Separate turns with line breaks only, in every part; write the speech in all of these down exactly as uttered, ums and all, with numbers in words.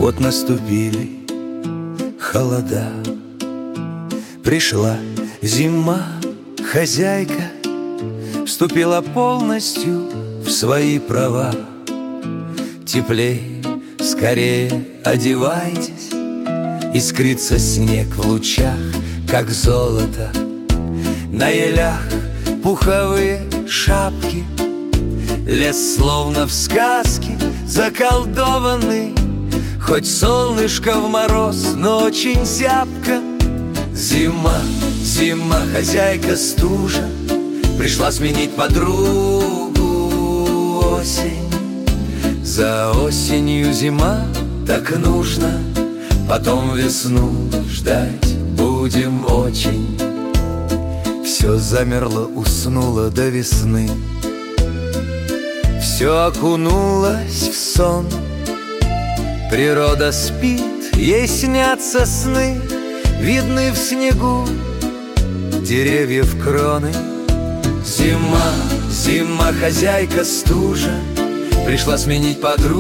Вот наступили холода, пришла зима, хозяйка вступила полностью в свои права. Теплей, скорее одевайтесь, искрится снег в лучах, как золото. На елях пуховые шапки, лес словно в сказке заколдованный. Хоть солнышко в мороз, но очень зябко. Зима, зима, хозяйка стужа пришла сменить подругу осень. За осенью зима так нужно, потом весну ждать будем очень. Все замерло, уснуло до весны, все окунулось в сон. Природа спит, ей снятся сны, видны в снегу деревьев кроны. Зима, зима, хозяйка стужа пришла сменить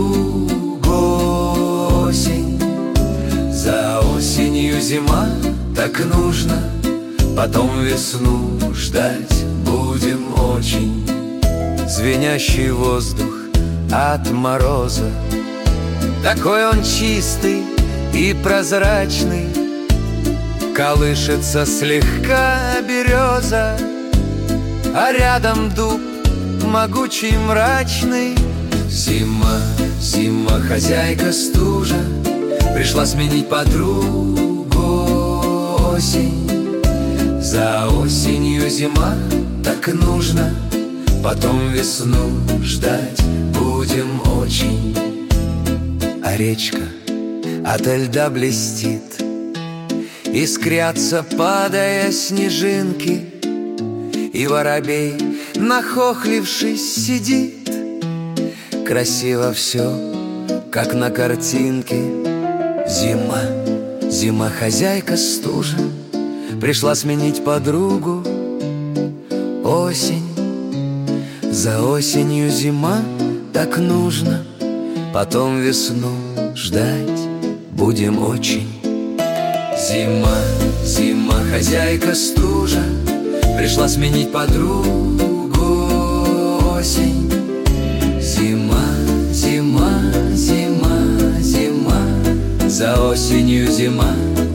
подругу осень. За осенью зима так нужно, потом весну ждать будем очень. Звенящий воздух от мороза, такой он чистый и прозрачный. Колышется слегка береза, а рядом дуб могучий, мрачный. Зима, зима, хозяйка стужа пришла сменить подругу осень. За осенью зима так нужно, потом весну ждать будем очень. А речка ото льда блестит, искрятся, падая снежинки, и воробей, нахохлившись, сидит. Красиво все, как на картинке. Зима, зима, хозяйка стужа пришла сменить подругу осень. За осенью зима так нужно, потом весну ждать будем очень. Зима, зима, хозяйка стужа пришла сменить подругу осень. Зима, зима, зима, зима, за осенью зима